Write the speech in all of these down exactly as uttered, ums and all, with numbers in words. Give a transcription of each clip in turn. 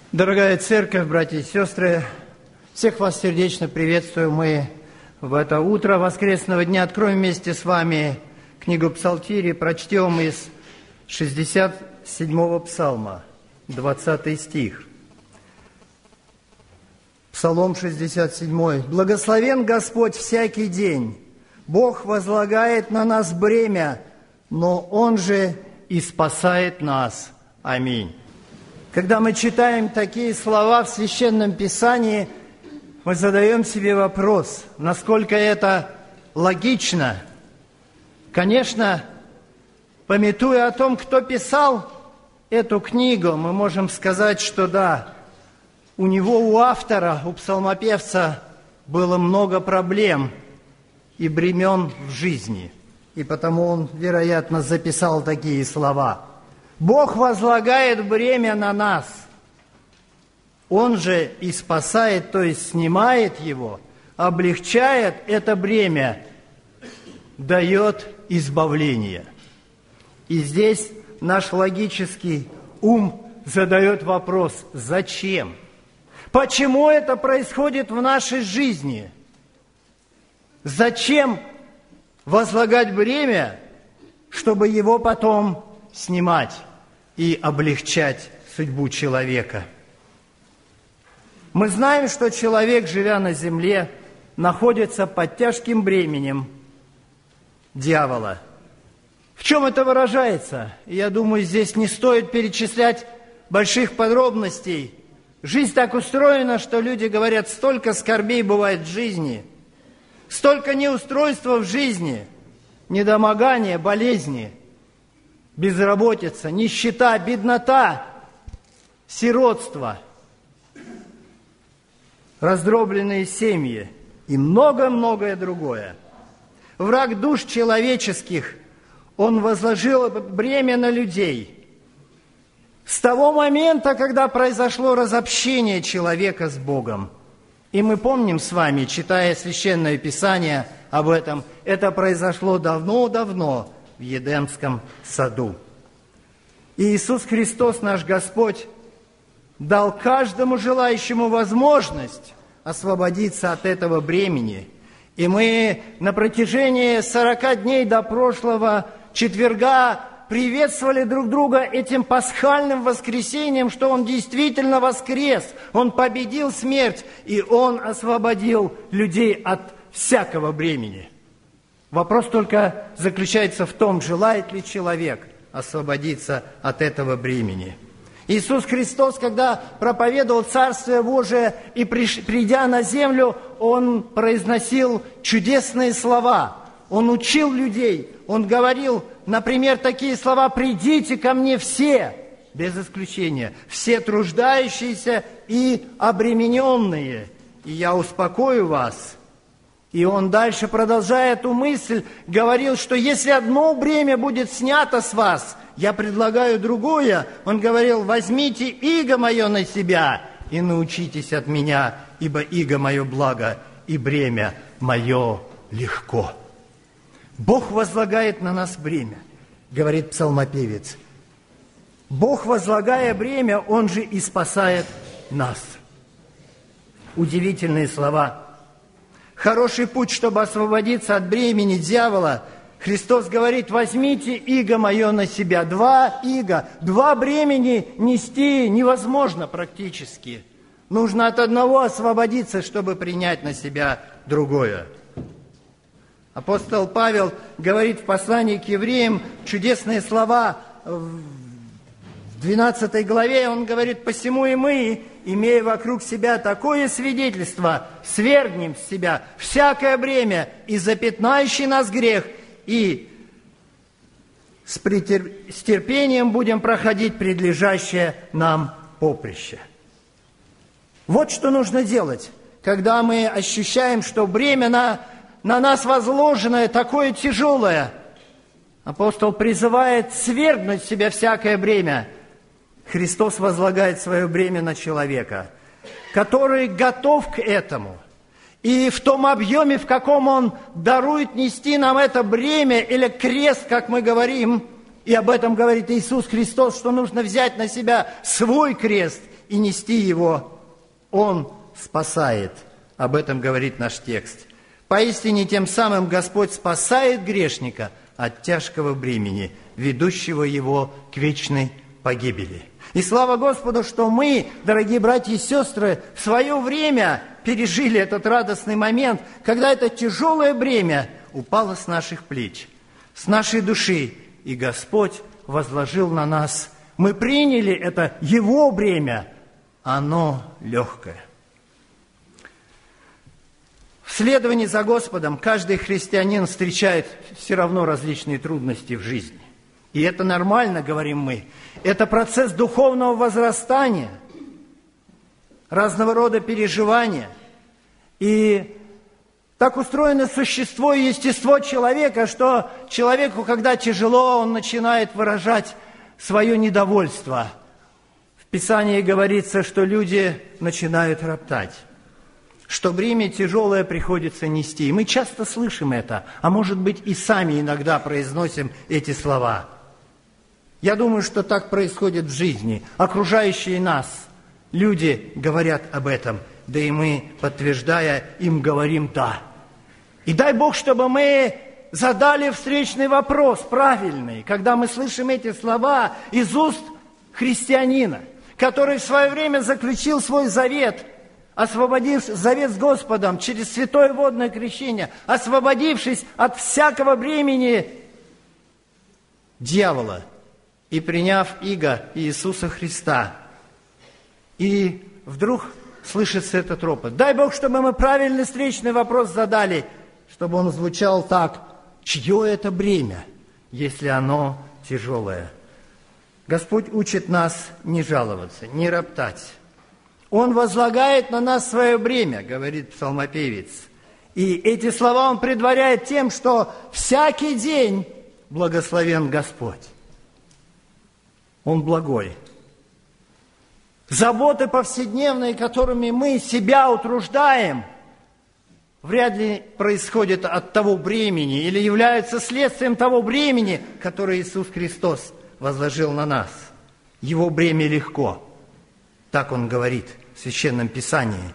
Дорогая церковь, братья и сестры, всех вас сердечно приветствую. Мы в это утро воскресного дня откроем вместе с вами книгу Псалтири, прочтем из шестьдесят седьмого псалма, двадцатый стих. Псалом шестьдесят семь. «Благословен Господь всякий день, Бог возлагает на нас бремя, но Он же и спасает нас. Аминь». Когда мы читаем такие слова в Священном Писании, мы задаем себе вопрос, насколько это логично. Конечно, памятуя о том, кто писал эту книгу, мы можем сказать, что да, у него, у автора, у псалмопевца было много проблем и бремен в жизни. И потому он, вероятно, записал такие слова. Бог возлагает бремя на нас. Он же и спасает, то есть снимает его, облегчает это бремя, дает избавление. И здесь наш логический ум задает вопрос: зачем? Почему это происходит в нашей жизни? Зачем возлагать бремя, чтобы его потом снимать и облегчать судьбу человека? Мы знаем, что человек, живя на земле, находится под тяжким бременем дьявола. В чем это выражается? Я думаю, здесь не стоит перечислять больших подробностей. Жизнь так устроена, что люди говорят, столько скорбей бывает в жизни, столько неустройства в жизни, недомогания, болезни, безработица, нищета, беднота, сиротство, раздробленные семьи и многое-многое другое. Враг душ человеческих, он возложил бремя на людей. С того момента, когда произошло разобщение человека с Богом, и мы помним с вами, читая Священное Писание об этом, это произошло давно-давно в Едемском саду. И Иисус Христос, наш Господь, дал каждому желающему возможность освободиться от этого бремени. И мы на протяжении сорока дней до прошлого четверга приветствовали друг друга этим пасхальным воскресением, что Он действительно воскрес, Он победил смерть, и Он освободил людей от всякого бремени. Вопрос только заключается в том, желает ли человек освободиться от этого бремени. Иисус Христос, когда проповедовал Царствие Божие и придя на землю, Он произносил чудесные слова. Он учил людей. Он говорил, например, такие слова: «Придите ко мне все, без исключения, все труждающиеся и обремененные, и я успокою вас». И он дальше, продолжая эту мысль, говорил, что если одно бремя будет снято с вас, я предлагаю другое. Он говорил: возьмите иго мое на себя и научитесь от меня, ибо иго мое благо и бремя мое легко. Бог возлагает на нас бремя, говорит псалмопевец. Бог, возлагая бремя, Он же и спасает нас. Удивительные слова. Хороший путь, чтобы освободиться от бремени дьявола. Христос говорит: возьмите иго мое на себя. Два иго, два бремени нести невозможно практически. Нужно от одного освободиться, чтобы принять на себя другое. Апостол Павел говорит в послании к евреям чудесные слова в двенадцатой главе. Он говорит: посему и мы, имея вокруг себя такое свидетельство, свергнем с себя всякое бремя и запятнающий нас грех, и с, притер... с терпением будем проходить предлежащее нам поприще. Вот что нужно делать, когда мы ощущаем, что бремя на, на нас возложенное такое тяжелое. Апостол призывает свергнуть с себя всякое бремя. Христос возлагает свое бремя на человека, который готов к этому. И в том объеме, в каком Он дарует нести нам это бремя, или крест, как мы говорим, и об этом говорит Иисус Христос, что нужно взять на себя свой крест и нести его, Он спасает. Об этом говорит наш текст. Поистине, тем самым Господь спасает грешника от тяжкого бремени, ведущего его к вечной погибели. И слава Господу, что мы, дорогие братья и сестры, в свое время пережили этот радостный момент, когда это тяжелое бремя упало с наших плеч, с нашей души, и Господь возложил на нас. Мы приняли это Его бремя, оно легкое. В следовании за Господом каждый христианин встречает все равно различные трудности в жизни. И это нормально, говорим мы. Это процесс духовного возрастания, разного рода переживания. И так устроено существо и естество человека, что человеку, когда тяжело, он начинает выражать свое недовольство. В Писании говорится, что люди начинают роптать, что бремя тяжелое приходится нести. И мы часто слышим это, а может быть и сами иногда произносим эти слова. Я думаю, что так происходит в жизни. Окружающие нас люди говорят об этом, да и мы, подтверждая, им говорим «да». И дай Бог, чтобы мы задали встречный вопрос, правильный, когда мы слышим эти слова из уст христианина, который в свое время заключил свой завет, освободившись, завет с Господом через святое водное крещение, освободившись от всякого бремени дьявола и приняв иго Иисуса Христа. И вдруг слышится этот ропот. Дай Бог, чтобы мы правильный встречный вопрос задали, чтобы он звучал так: чье это бремя, если оно тяжелое? Господь учит нас не жаловаться, не роптать. Он возлагает на нас свое бремя, говорит псалмопевец. И эти слова он предваряет тем, что всякий день благословен Господь. Он благой. Заботы повседневные, которыми мы себя утруждаем, вряд ли происходят от того бремени или являются следствием того бремени, которое Иисус Христос возложил на нас. Его бремя легко. Так он говорит в Священном Писании.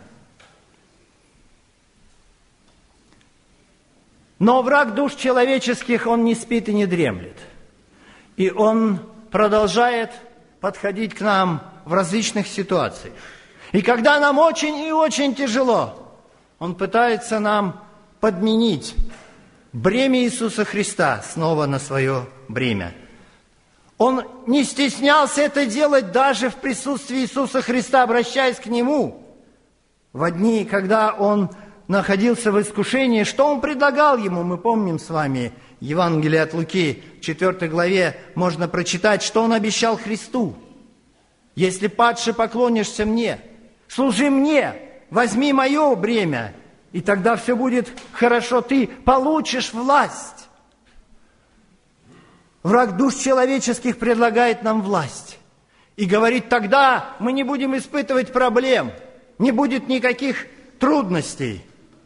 Но враг душ человеческих, он не спит и не дремлет. И он продолжает подходить к нам в различных ситуациях. И когда нам очень и очень тяжело, он пытается нам подменить бремя Иисуса Христа снова на свое бремя. Он не стеснялся это делать даже в присутствии Иисуса Христа, обращаясь к Нему. В дни, когда Он находился в искушении, что Он предлагал Ему? Мы помним с вами Евангелие от Луки, в четвёртой главе можно прочитать, что Он обещал Христу. «Если, падше, поклонишься Мне, служи Мне, возьми мое бремя, и тогда все будет хорошо, ты получишь власть». Враг душ человеческих предлагает нам власть. И говорит, тогда мы не будем испытывать проблем, не будет никаких трудностей.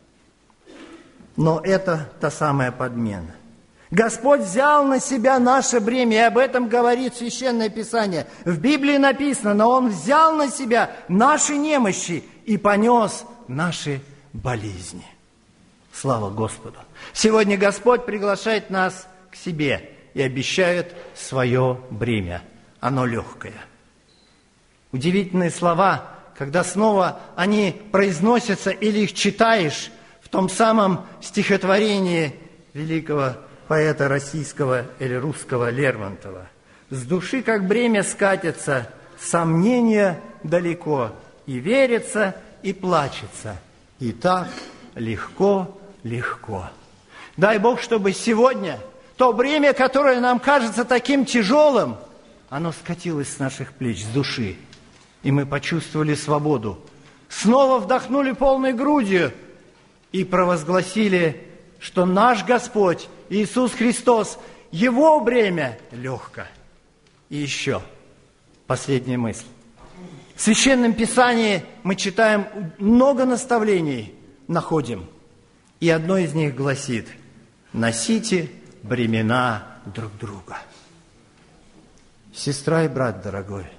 Но это та самая подмена. Господь взял на себя наше бремя, и об этом говорит Священное Писание. В Библии написано, но Он взял на себя наши немощи и понес наши болезни. Слава Господу! Сегодня Господь приглашает нас к себе и обещает свое бремя. Оно легкое. Удивительные слова, когда снова они произносятся или их читаешь в том самом стихотворении великого поэта российского или русского Лермонтова. «С души, как бремя, скатится, сомнения далеко, и верится, и плачется, и так легко, легко». Дай Бог, чтобы сегодня то бремя, которое нам кажется таким тяжелым, оно скатилось с наших плеч, с души, и мы почувствовали свободу. Снова вдохнули полной грудью и провозгласили, что наш Господь Иисус Христос, Его бремя легко. И еще последняя мысль. В Священном Писании мы читаем много наставлений, находим. И одно из них гласит: носите бремена друг друга. Сестра и брат дорогой,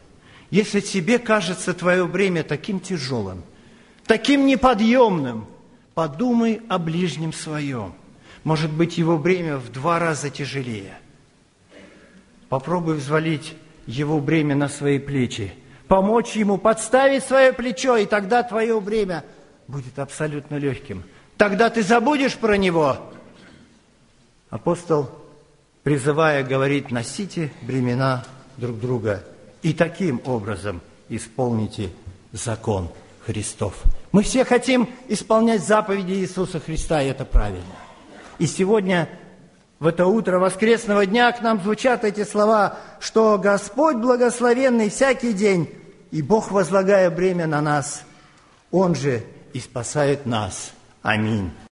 Если тебе кажется твое бремя таким тяжелым, таким неподъемным, подумай о ближнем своем. Может быть, его бремя в два раза тяжелее. Попробуй взвалить его бремя на свои плечи, помочь ему подставить свое плечо, и тогда твое бремя будет абсолютно легким. Тогда ты забудешь про него. Апостол, призывая, говорит: носите бремена друг друга и таким образом исполните закон Христов. Мы все хотим исполнять заповеди Иисуса Христа, и это правильно. И сегодня, в это утро воскресного дня, к нам звучат эти слова, что Господь благословенный всякий день, и Бог, возлагая бремя на нас, Он же и спасает нас. Аминь.